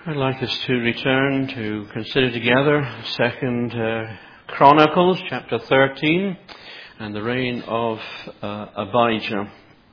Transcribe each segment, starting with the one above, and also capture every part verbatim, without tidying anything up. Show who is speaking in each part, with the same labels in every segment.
Speaker 1: I'd like us to return to consider together Second uh, Chronicles chapter thirteen and the reign of uh, Abijah.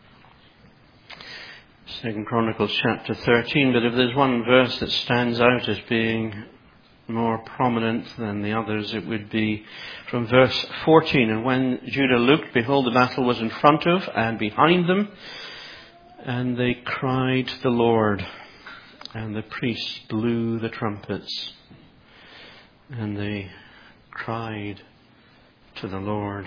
Speaker 1: Second Chronicles chapter thirteen, but if there's one verse that stands out as being more prominent than the others, it would be from verse fourteen. And when Judah looked, behold, the battle was in front of and behind them, and they cried to the Lord. And the priests blew the trumpets, and they cried to the Lord.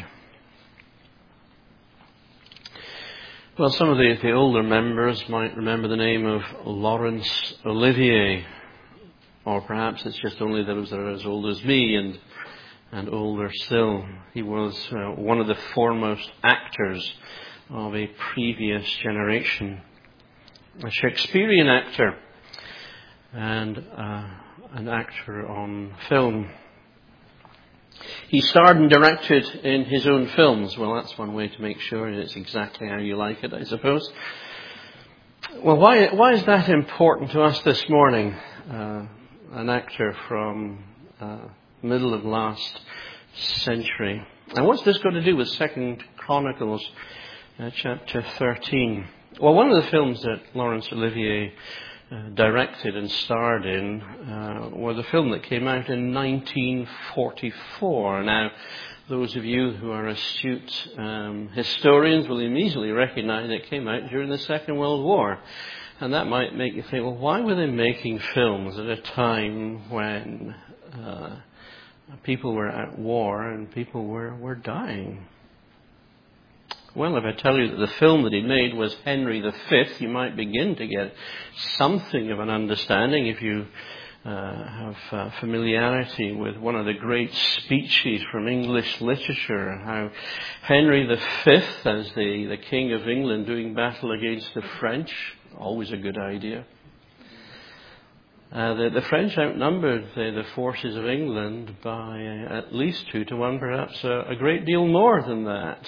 Speaker 1: Well, some of the, the older members might remember the name of Laurence Olivier, or perhaps it's just only those that are as old as me and and older still. He was uh, one of the foremost actors of a previous generation, a Shakespearean actor, and uh, an actor on film. He starred and directed in his own films. Well, that's one way to make sure it's exactly how you like it, I suppose. Well, why why is that important to us this morning? Uh, an actor from uh, middle of last century. And what's this got to do with Second Chronicles uh, chapter thirteen? Well, one of the films that Laurence Olivier Uh, directed and starred in uh, was a film that came out in nineteen forty-four. Now, those of you who are astute um, historians will immediately recognize it came out during the Second World War. And that might make you think, well, why were they making films at a time when uh, people were at war and people were, were dying? Well, if I tell you that the film that he made was Henry the Fifth, you might begin to get something of an understanding if you uh, have uh, familiarity with one of the great speeches from English literature, how Henry the Fifth, as the, the King of England doing battle against the French, always a good idea. Uh, the, the French outnumbered the, the forces of England by uh, at least two to one, perhaps a, a great deal more than that.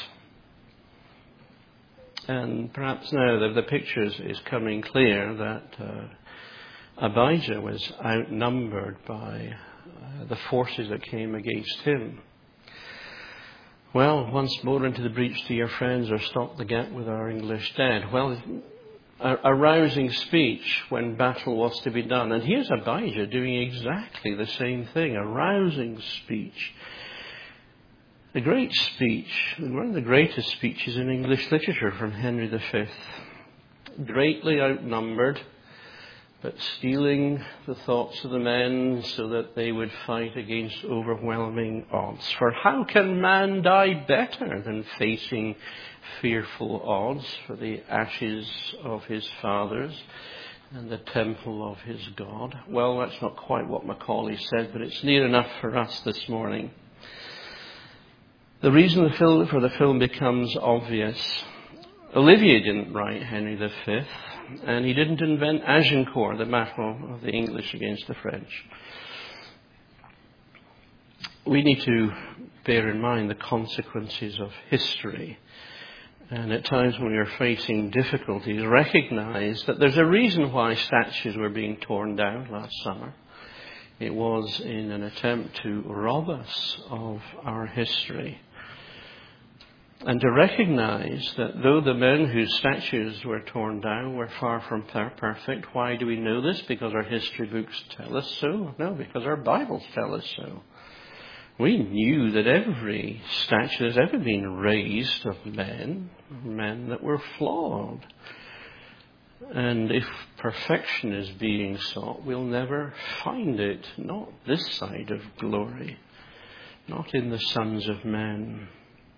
Speaker 1: And perhaps now the, the picture is, is coming clear that uh, Abijah was outnumbered by uh, the forces that came against him. Well, once more into the breach to your friends, or stop the gap with our English dead. Well, a, a rousing speech when battle was to be done. And here's Abijah doing exactly the same thing, a rousing speech. A great speech, one of the greatest speeches in English literature from Henry the Fifth. Greatly outnumbered, but stealing the thoughts of the men so that they would fight against overwhelming odds. For how can man die better than facing fearful odds for the ashes of his fathers and the temple of his God? Well, that's not quite what Macaulay said, but it's near enough for us this morning. The reason the film, for the film becomes obvious. Olivier didn't write Henry the Fifth, and he didn't invent Agincourt, the battle of the English against the French. We need to bear in mind the consequences of history, and at times when we are facing difficulties, recognize that there's a reason why statues were being torn down last summer. It was in an attempt to rob us of our history. And to recognize that though the men whose statues were torn down were far from perfect, why do we know this? Because our history books tell us so? No, because our Bibles tell us so. We knew that every statue that's ever been raised of men, men that were flawed. And if perfection is being sought, we'll never find it. Not this side of glory. Not in the sons of men.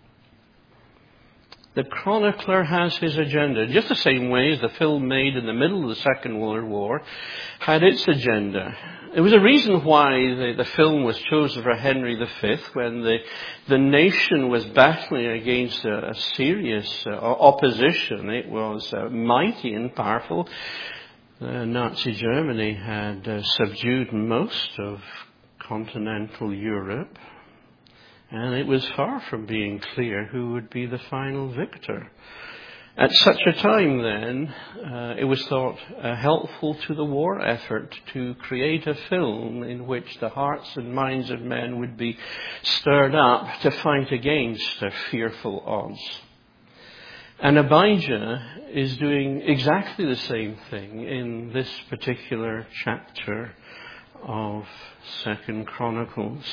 Speaker 1: The chronicler has his agenda, just the same way as the film made in the middle of the Second World War had its agenda. There was a reason why the, the film was chosen for Henry the Fifth when the, the nation was battling against a, a serious uh, opposition. It was uh, mighty and powerful. Uh, Nazi Germany had uh, subdued most of continental Europe. And it was far from being clear who would be the final victor. At such a time then, uh, it was thought uh, helpful to the war effort to create a film in which the hearts and minds of men would be stirred up to fight against their fearful odds. And Abijah is doing exactly the same thing in this particular chapter of Second Chronicles.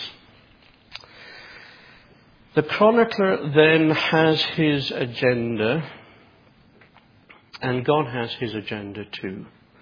Speaker 1: The chronicler then has his agenda, and God has his agenda too.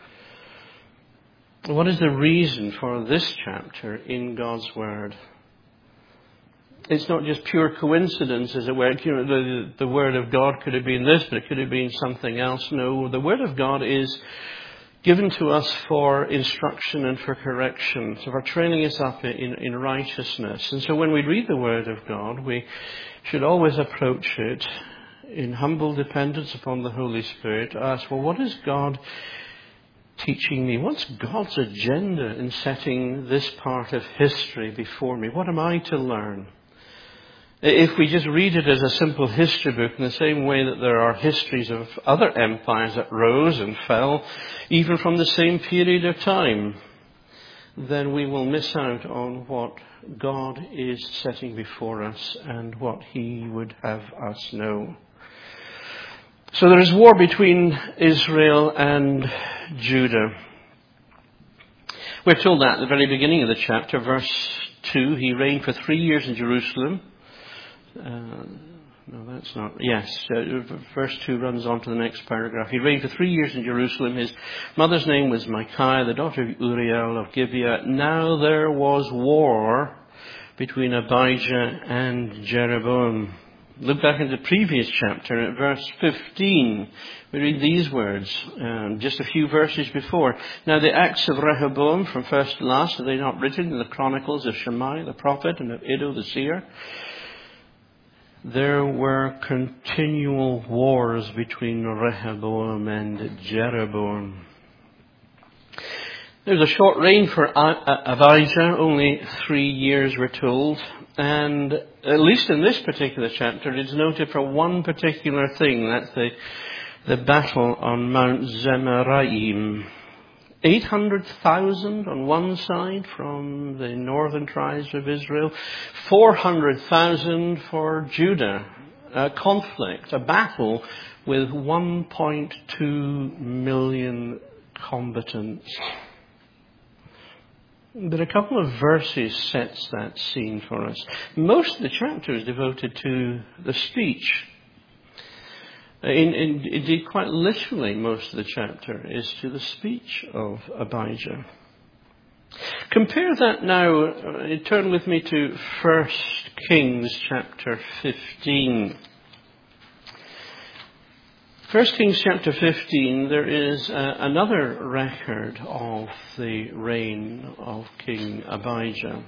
Speaker 1: What is the reason for this chapter in God's Word? It's not just pure coincidence, as it were. You know, the, the Word of God could have been this, but it could have been something else. No, the Word of God is given to us for instruction and for correction, so for training us up in, in righteousness. And so when we read the Word of God, we should always approach it in humble dependence upon the Holy Spirit to ask, well, what is God teaching me? What's God's agenda in setting this part of history before me? What am I to learn? If we just read it as a simple history book in the same way that there are histories of other empires that rose and fell, even from the same period of time, then we will miss out on what God is setting before us and what He would have us know. So there is war between Israel and Judah. We're told that at the very beginning of the chapter, verse two, he reigned for three years in Jerusalem. Uh, no, that's not. Yes, uh, verse two runs on to the next paragraph. He reigned for three years in Jerusalem. His mother's name was Micaiah, the daughter of Uriel of Gibeah. Now there was war between Abijah and Jeroboam. Look back in the previous chapter at verse fifteen. We read these words, um, just a few verses before. Now the acts of Rehoboam from first to last, are they not written in the chronicles of Shammai the prophet and of Iddo the seer? There were continual wars between Rehoboam and Jeroboam. There was a short reign for Abijah, only three years we're told. And at least in this particular chapter, it's noted for one particular thing. That's the, the battle on Mount Zemaraim. eight hundred thousand on one side from the northern tribes of Israel, four hundred thousand for Judah. A conflict, a battle with one point two million combatants. But a couple of verses sets that scene for us. Most of the chapter is devoted to the speech. In, in, indeed, quite literally, most of the chapter is to the speech of Abijah. Compare that now, uh, turn with me to First Kings chapter fifteen. First Kings chapter fifteen, there is uh, another record of the reign of King Abijah.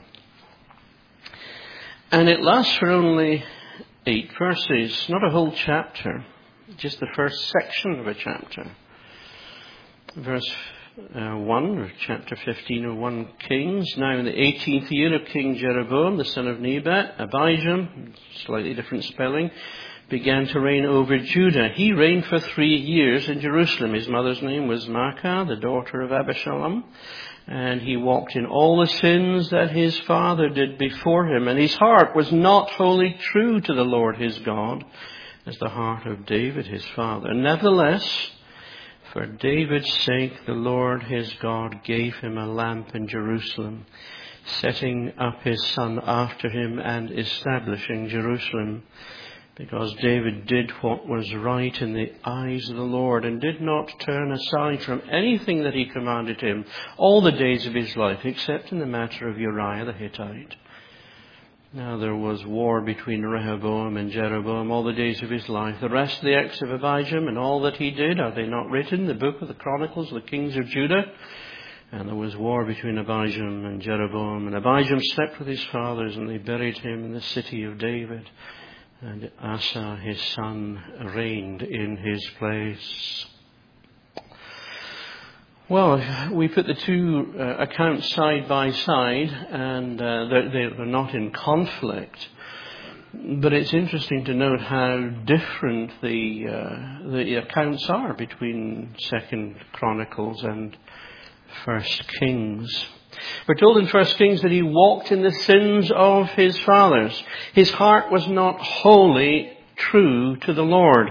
Speaker 1: And it lasts for only eight verses, not a whole chapter. Just the first section of a chapter. Verse uh, one of chapter fifteen of First Kings. Now in the eighteenth year of King Jeroboam, the son of Nebat, Abijah, slightly different spelling, began to reign over Judah. He reigned for three years in Jerusalem. His mother's name was Maacah, the daughter of Abishalom. And he walked in all the sins that his father did before him. And his heart was not wholly true to the Lord his God, as the heart of David his father. Nevertheless, for David's sake, the Lord his God gave him a lamp in Jerusalem, setting up his son after him and establishing Jerusalem. Because David did what was right in the eyes of the Lord and did not turn aside from anything that he commanded him all the days of his life, except in the matter of Uriah the Hittite. Now there was war between Rehoboam and Jeroboam all the days of his life. The rest of the acts of Abijah and all that he did, are they not written in the book of the Chronicles of the Kings of Judah? And there was war between Abijah and Jeroboam. And Abijah slept with his fathers, and they buried him in the city of David. And Asa, his son, reigned in his place. Well, we put the two uh, accounts side by side, and uh, they're, they're not in conflict. But it's interesting to note how different the uh, the accounts are between Second Chronicles and First Kings. We're told in First Kings that he walked in the sins of his fathers. His heart was not wholly true to the Lord.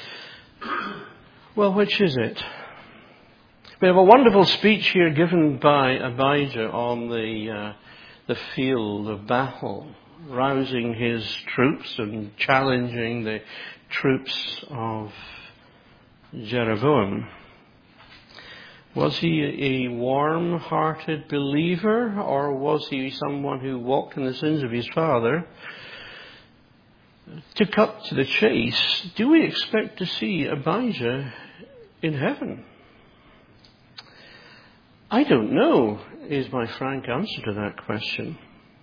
Speaker 1: Well, which is it? We have a wonderful speech here given by Abijah on the uh, the field of battle, rousing his troops and challenging the troops of Jeroboam. Was he a warm-hearted believer, or was he someone who walked in the sins of his father? To cut to the chase, do we expect to see Abijah in heaven? I don't know, is my frank answer to that question.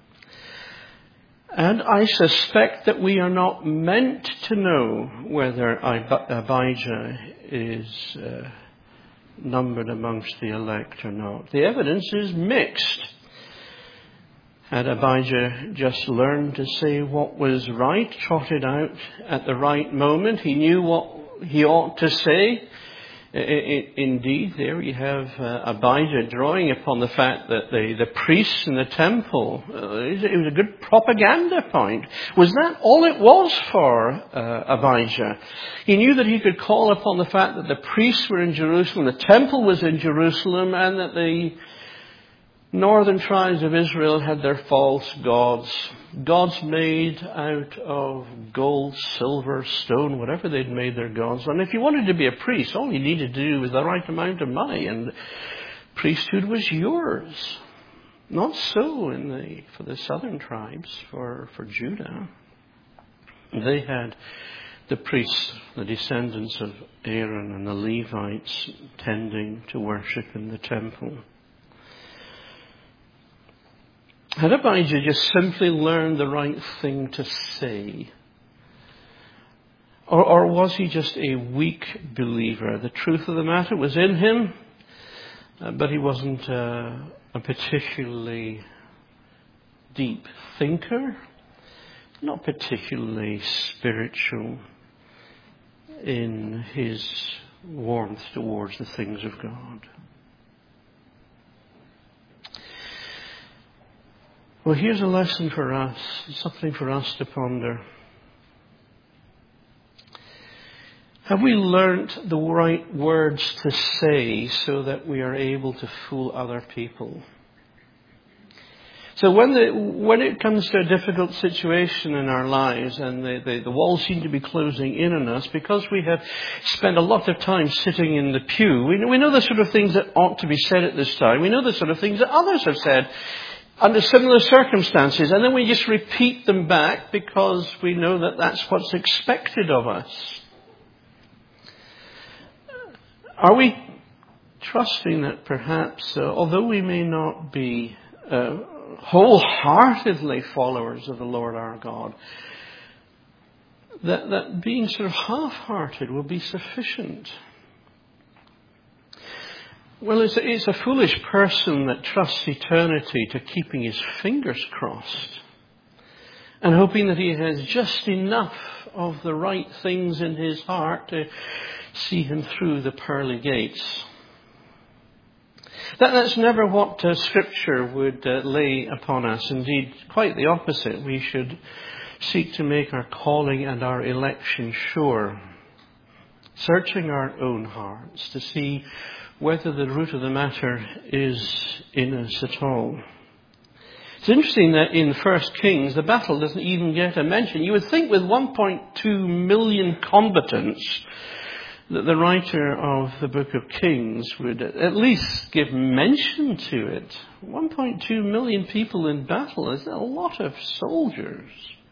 Speaker 1: And I suspect that we are not meant to know whether Abijah is uh, numbered amongst the elect or not. The evidence is mixed. Had Abijah just learned to say what was right, trotted out at the right moment? He knew what he ought to say. Indeed, there you have uh, Abijah drawing upon the fact that the, the priests in the temple, uh, it was a good propaganda point. Was that all it was for uh, Abijah? He knew that he could call upon the fact that the priests were in Jerusalem, the temple was in Jerusalem, and that the northern tribes of Israel had their false gods. Gods made out of gold, silver, stone, whatever they'd made their gods. And if you wanted to be a priest, all you needed to do was the right amount of money, and priesthood was yours. Not so in the for the southern tribes, for, for Judah. They had the priests, the descendants of Aaron and the Levites, tending to worship in the temple. Had Abijah just simply learned the right thing to say? Or, or was he just a weak believer? The truth of the matter was in him, uh, but he wasn't uh, a particularly deep thinker, not particularly spiritual in his warmth towards the things of God. Well, here's a lesson for us, something for us to ponder. Have we learnt the right words to say so that we are able to fool other people? So when the, when it comes to a difficult situation in our lives and the, the, the walls seem to be closing in on us because we have spent a lot of time sitting in the pew, we, we know the sort of things that ought to be said at this time. We know the sort of things that others have said under similar circumstances, and then we just repeat them back because we know that that's what's expected of us. Are we trusting that perhaps, uh, although we may not be uh, wholeheartedly followers of the Lord our God, that, that being sort of half-hearted will be sufficient? Well, it's a, it's a foolish person that trusts eternity to keeping his fingers crossed and hoping that he has just enough of the right things in his heart to see him through the pearly gates. That, that's never what uh, Scripture would uh, lay upon us. Indeed, quite the opposite. We should seek to make our calling and our election sure, searching our own hearts to see whether the root of the matter is in us at all. It's interesting that in First Kings, the battle doesn't even get a mention. You would think with one point two million combatants that the writer of the book of Kings would at least give mention to it. one point two million people in battle is a lot of soldiers.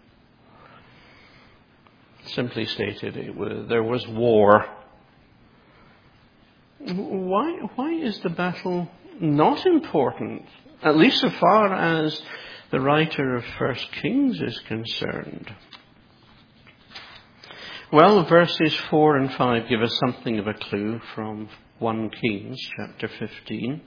Speaker 1: Simply stated, it was, there was war. Why, why is the battle not important, at least so far as the writer of First Kings is concerned? Well, verses four and five give us something of a clue from First Kings chapter fifteen.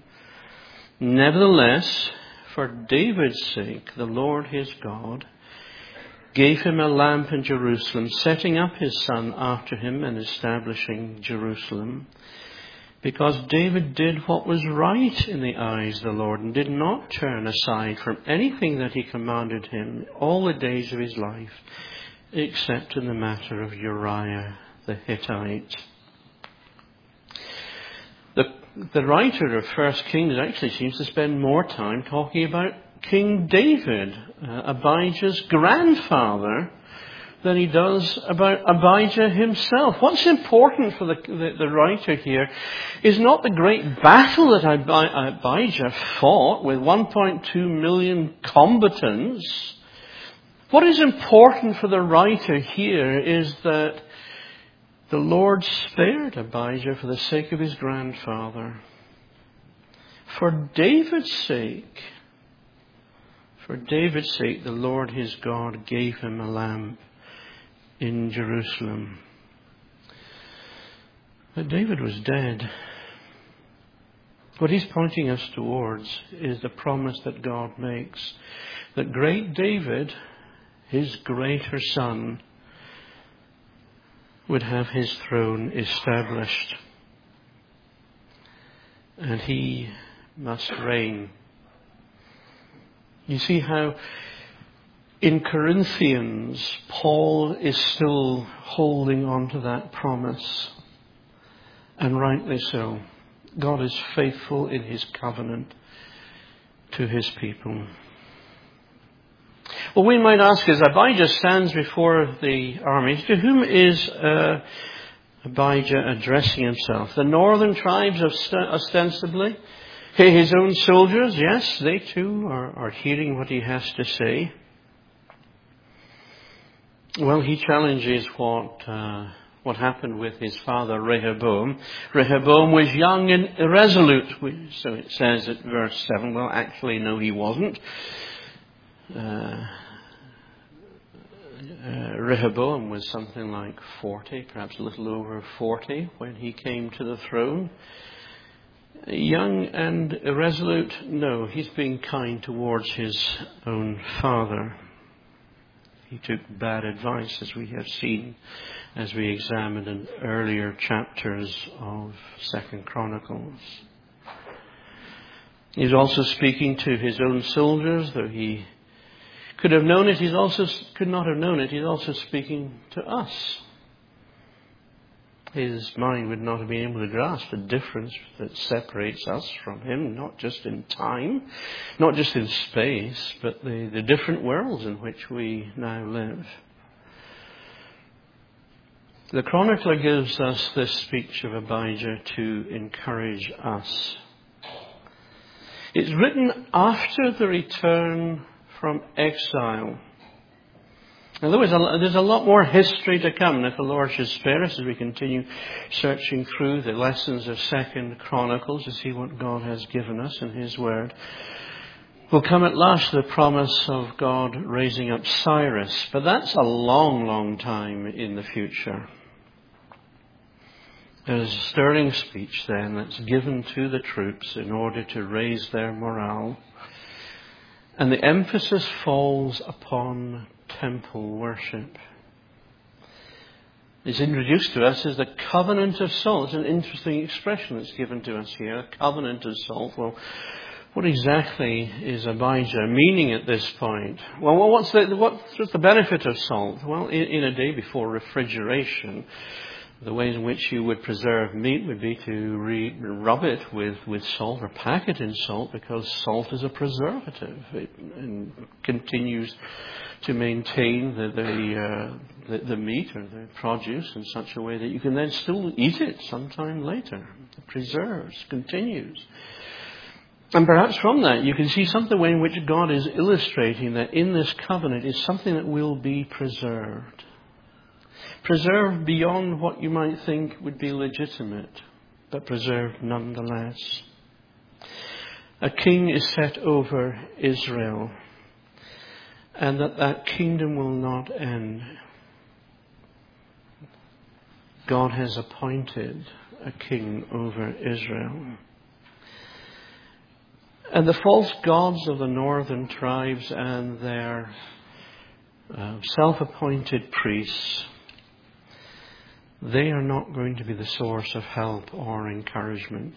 Speaker 1: Nevertheless, for David's sake, the Lord his God gave him a lamp in Jerusalem, setting up his son after him and establishing Jerusalem. Because David did what was right in the eyes of the Lord and did not turn aside from anything that he commanded him all the days of his life, except in the matter of Uriah the Hittite. The, the writer of First Kings actually seems to spend more time talking about King David, uh, Abijah's grandfather, than he does about Abijah himself. What's important for the, the, the writer here is not the great battle that Abijah fought with one point two million combatants. What is important for the writer here is that the Lord spared Abijah for the sake of his grandfather. For David's sake, for David's sake, the Lord his God gave him a lamp in Jerusalem. But David was dead. What he's pointing us towards is the promise that God makes, that great David, his greater son, would have his throne established. And he must reign. You see how in Corinthians, Paul is still holding on to that promise. And rightly so. God is faithful in his covenant to his people. Well, we might ask, as Abijah stands before the armies, to whom is uh, Abijah addressing himself? The northern tribes ostensibly? His own soldiers? Yes, they too are, are hearing what he has to say. Well, he challenges what uh, what happened with his father Rehoboam. Rehoboam was young and irresolute, so it says at verse seven. Well, actually, no, he wasn't. Uh, uh, Rehoboam was something like forty, perhaps a little over forty, when he came to the throne. Young and irresolute? No, he's being kind towards his own father. He took bad advice, as we have seen, as we examined in earlier chapters of Second Chronicles. He's also speaking to his own soldiers, though he could have known it, he also could not have known it. He's also speaking to us. His mind would not have been able to grasp the difference that separates us from him, not just in time, not just in space, but the, the different worlds in which we now live. The chronicler gives us this speech of Abijah to encourage us. It's written after the return from exile. Now, there was a, there's a lot more history to come, and if the Lord should spare us as we continue searching through the lessons of Second Chronicles to see what God has given us in his word, will come at last the promise of God raising up Cyrus. But that's a long, long time in the future. There's a stirring speech then that's given to the troops in order to raise their morale. And the emphasis falls upon temple worship. It's introduced to us as the covenant of salt. It's an interesting expression that's given to us here, a covenant of salt. Well, what exactly is Abijah meaning at this point? Well, what's the, what's the benefit of salt? Well, in, in a day before refrigeration, the ways in which you would preserve meat would be to re- rub it with, with salt or pack it in salt, because salt is a preservative. It and continues to maintain the the, uh, the the meat or the produce in such a way that you can then still eat it sometime later. It preserves, continues. And perhaps from that you can see something in which God is illustrating that in this covenant is something that will be preserved. Preserved beyond what you might think would be legitimate, but preserved nonetheless. A king is set over Israel, and that that kingdom will not end. God has appointed a king over Israel. And the false gods of the northern tribes and their uh, self-appointed priests, they are not going to be the source of help or encouragement.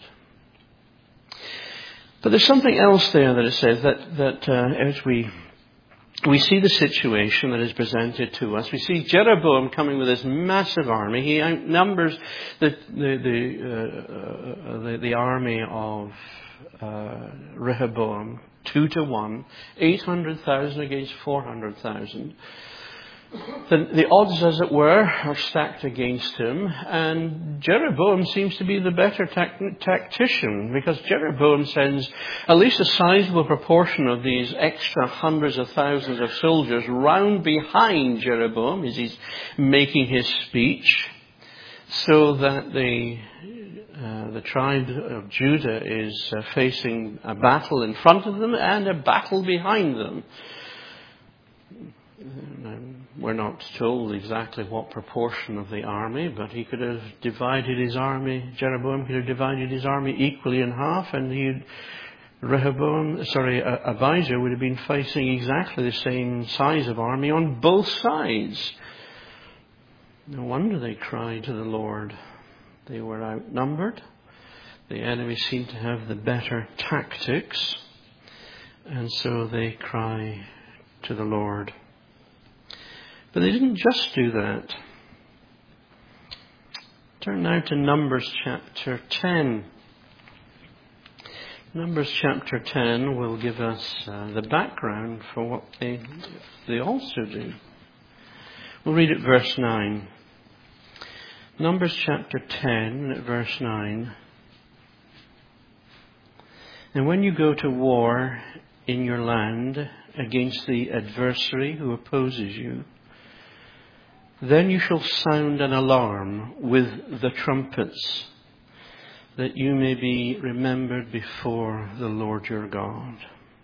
Speaker 1: But there's something else there that it says that, that uh, as we we see the situation that is presented to us, we see Jeroboam coming with this massive army. He outnumbers the the the, uh, uh, the, the army of uh, Rehoboam two to one, eight hundred thousand against four hundred thousand. The, the odds, as it were, are stacked against him, and Jeroboam seems to be the better tac- tactician, because Jeroboam sends at least a sizable proportion of these extra hundreds of thousands of soldiers round behind Jeroboam as he's making his speech, so that the uh, the tribe of Judah is uh, facing a battle in front of them and a battle behind them. We're not told exactly what proportion of the army, but he could have divided his army, Jeroboam could have divided his army equally in half, and he, Rehoboam, sorry, Abijah would have been facing exactly the same size of army on both sides. No wonder they cried to the Lord. They were outnumbered. The enemy seemed to have the better tactics, and so they cry to the Lord. But they didn't just do that. Turn now to Numbers chapter ten. Numbers chapter ten will give us uh, the background for what they, they also do. We'll read at verse nine. Numbers chapter ten, at verse nine. And when you go to war in your land against the adversary who opposes you, then you shall sound an alarm with the trumpets, that you may be remembered before the Lord your God.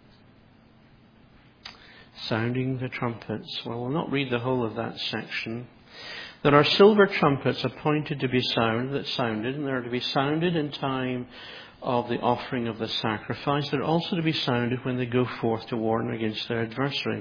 Speaker 1: Sounding the trumpets. Well, we'll not read the whole of that section. There are silver trumpets appointed to be sound, that sounded, and they are to be sounded in time of the offering of the sacrifice. They're also to be sounded when they go forth to war against their adversary.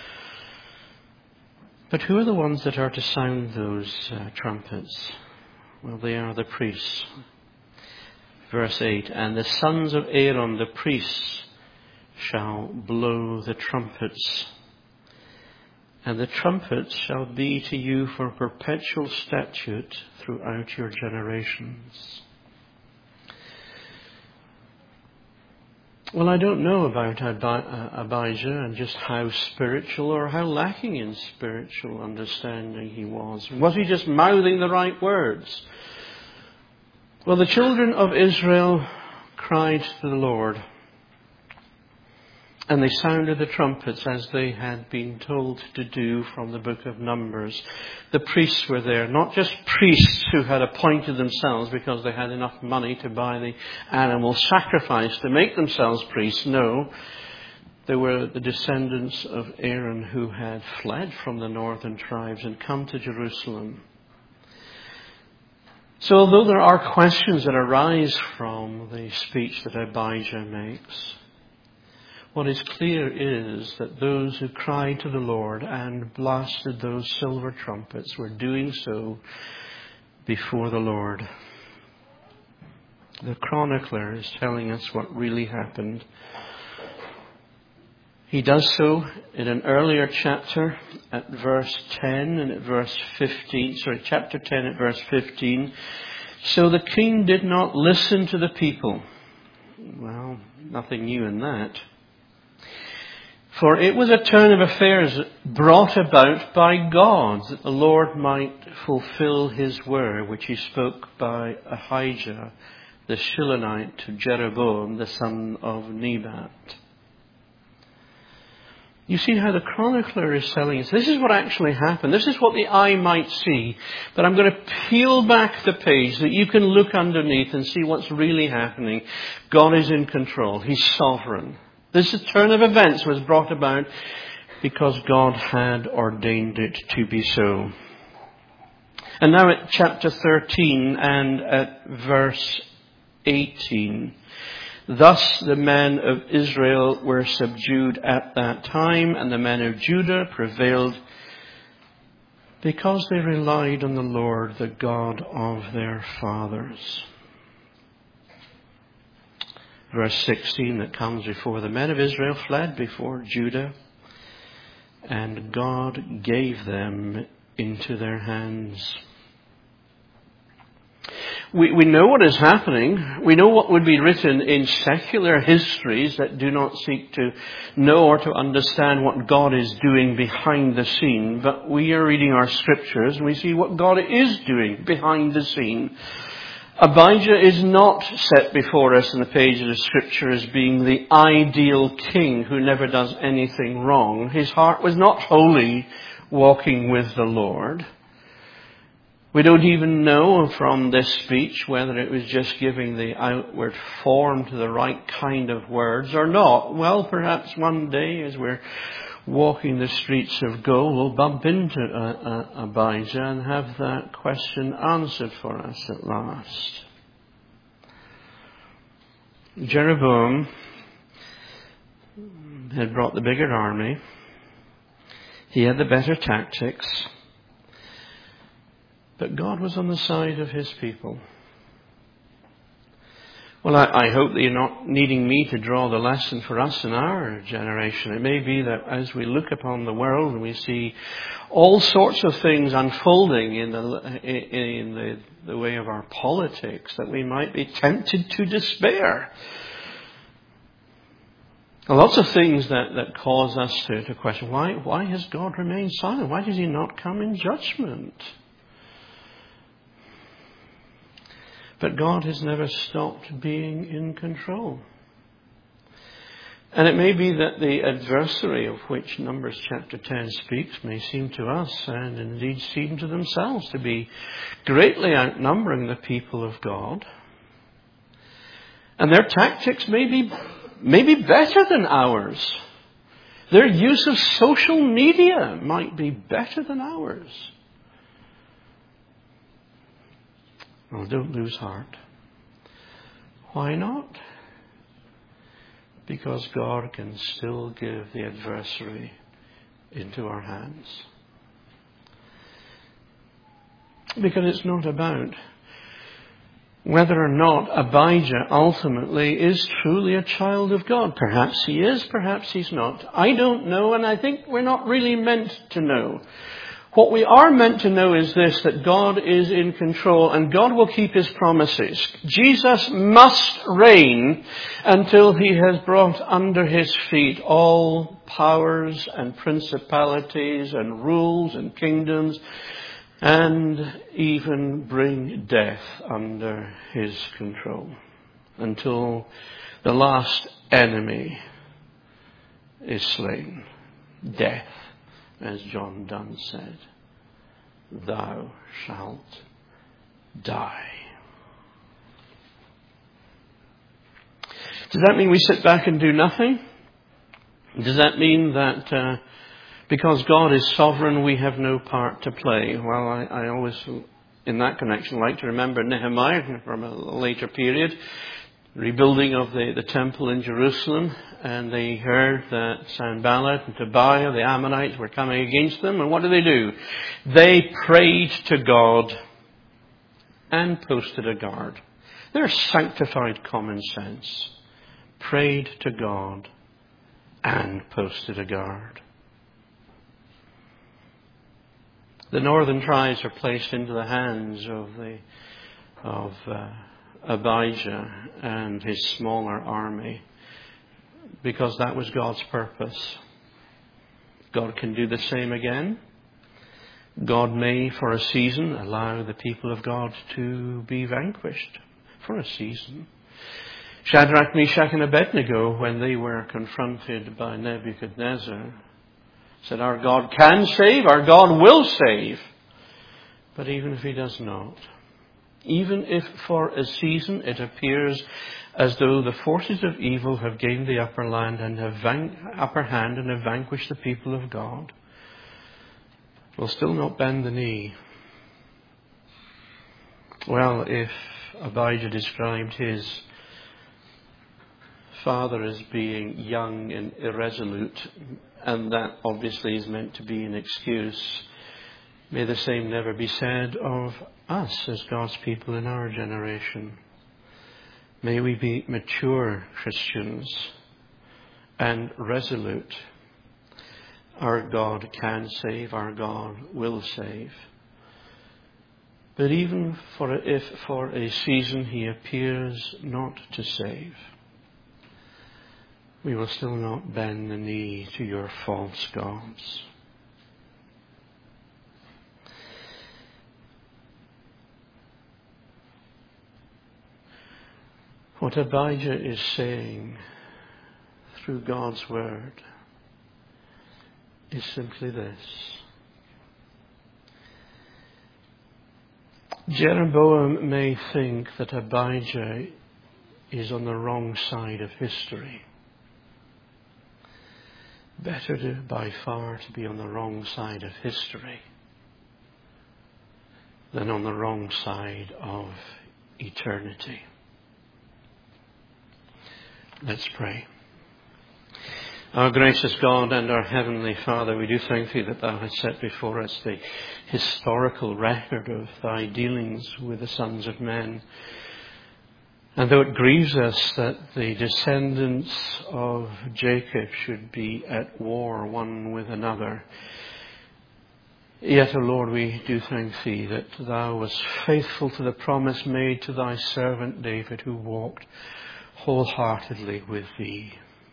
Speaker 1: But who are the ones that are to sound those uh, trumpets? Well, they are the priests. Verse eight, and the sons of Aaron, the priests, shall blow the trumpets. And the trumpets shall be to you for perpetual statute throughout your generations. Well, I don't know about Abijah and just how spiritual or how lacking in spiritual understanding he was. Was he just mouthing the right words? Well, the children of Israel cried to the Lord, and they sounded the trumpets as they had been told to do from the book of Numbers. The priests were there, not just priests who had appointed themselves because they had enough money to buy the animal sacrifice to make themselves priests. No, they were the descendants of Aaron who had fled from the northern tribes and come to Jerusalem. So although there are questions that arise from the speech that Abijah makes, what is clear is that those who cried to the Lord and blasted those silver trumpets were doing so before the Lord. The chronicler is telling us what really happened. He does so in an earlier chapter at verse ten and at verse fifteen. Sorry, chapter ten at verse fifteen. So the king did not listen to the people. Well, nothing new in that. For it was a turn of affairs brought about by God, that the Lord might fulfill his word, which he spoke by Ahijah the Shilonite to Jeroboam, the son of Nebat. You see how the chronicler is telling us, this is what actually happened. This is what the eye might see. But I'm going to peel back the page so that you can look underneath and see what's really happening. God is in control. He's sovereign. This turn of events was brought about because God had ordained it to be so. And now at chapter thirteen and at verse eighteen. Thus the men of Israel were subdued at that time, and the men of Judah prevailed because they relied on the Lord, the God of their fathers. Verse sixteen that comes before, the men of Israel fled before Judah, and God gave them into their hands. We, we know what is happening. We know what would be written in secular histories that do not seek to know or to understand what God is doing behind the scene. But we are reading our scriptures and we see what God is doing behind the scene. Abijah is not set before us in the pages of Scripture as being the ideal king who never does anything wrong. His heart was not wholly walking with the Lord. We don't even know from this speech whether it was just giving the outward form to the right kind of words or not. Well, perhaps one day as we're walking the streets of gold, we'll bump into uh, uh, Abijah and have that question answered for us at last. Jeroboam had brought the bigger army. He had the better tactics. But God was on the side of his people. Well, I, I hope that you're not needing me to draw the lesson for us in our generation. It may be that as we look upon the world and we see all sorts of things unfolding in the in the, the way of our politics, that we might be tempted to despair. Lots of things that, that cause us to, to question, why, why has God remained silent? Why does he not come in judgment? But God has never stopped being in control. And it may be that the adversary of which Numbers chapter ten speaks may seem to us, and indeed seem to themselves, to be greatly outnumbering the people of God. And their tactics may be, may be better than ours. Their use of social media might be better than ours. Well, don't lose heart. Why not? Because God can still give the adversary into our hands. Because it's not about whether or not Abijah ultimately is truly a child of God. Perhaps he is, perhaps he's not. I don't know, and I think we're not really meant to know. What we are meant to know is this, that God is in control and God will keep his promises. Jesus must reign until he has brought under his feet all powers and principalities and rules and kingdoms, and even bring death under his control until the last enemy is slain. Death. As John Donne said, thou shalt die. Does that mean we sit back and do nothing? Does that mean that uh, because God is sovereign, we have no part to play? Well, I, I always, in that connection, like to remember Nehemiah from a later period, rebuilding of the, the temple in Jerusalem, and they heard that Sanballat and Tobiah, the Ammonites, were coming against them, and what did they do? They prayed to God and posted a guard. Their sanctified common sense. Prayed to God and posted a guard. The northern tribes are placed into the hands of the of uh, Abijah and his smaller army, because that was God's purpose. God can do the same again. God may, for a season, allow the people of God to be vanquished. For a season. Shadrach, Meshach, and Abednego, when they were confronted by Nebuchadnezzar, said, our God can save, our God will save. But even if he does not, even if for a season it appears as though the forces of evil have gained the upper land and have van- upper hand and have vanquished the people of God, we'll still not bend the knee. Well, if Abijah described his father as being young and irresolute, and that obviously is meant to be an excuse. May the same never be said of us as God's people in our generation. May we be mature Christians and resolute. Our God can save, our God will save. But even for if for a season he appears not to save, we will still not bend the knee to your false gods. What Abijah is saying through God's word is simply this. Jeroboam may think that Abijah is on the wrong side of history. Better to, by far to be on the wrong side of history than on the wrong side of eternity. Let's pray. Our gracious God and our Heavenly Father, we do thank Thee that Thou hast set before us the historical record of Thy dealings with the sons of men. And though it grieves us that the descendants of Jacob should be at war one with another, yet, O Lord, we do thank Thee that Thou wast faithful to the promise made to Thy servant David, who walked wholeheartedly with Thee.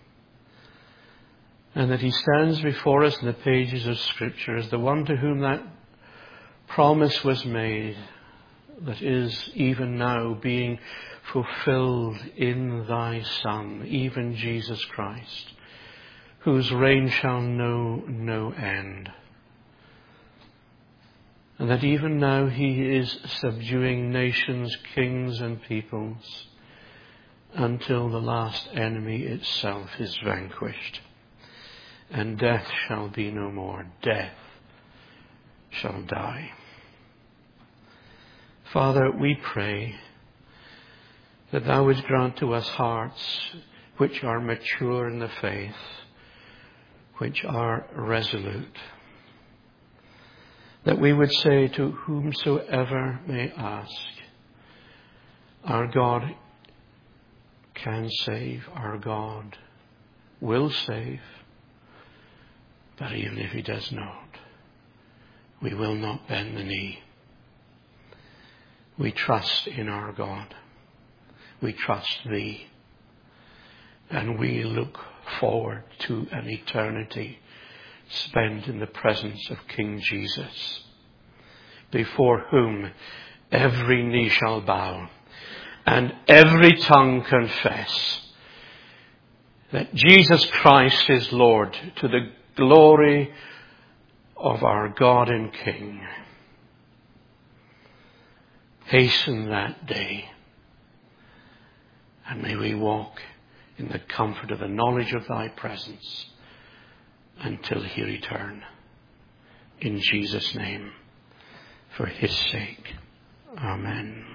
Speaker 1: And that he stands before us in the pages of Scripture as the one to whom that promise was made, that is even now being fulfilled in Thy Son, even Jesus Christ, whose reign shall know no end. And that even now He is subduing nations, kings and peoples, until the last enemy itself is vanquished. And death shall be no more. Death shall die. Father, we pray that Thou wouldst grant to us hearts which are mature in the faith, which are resolute, that we would say to whomsoever may ask, our God can save, our God will save. But even if He does not, we will not bend the knee. We trust in our God. We trust Thee. And we look forward to an eternity spent in the presence of King Jesus, before whom every knee shall bow and every tongue confess that Jesus Christ is Lord, to the glory of our God and King. Hasten that day, and may we walk in the comfort of the knowledge of Thy presence until He return. In Jesus' name, for His sake. Amen.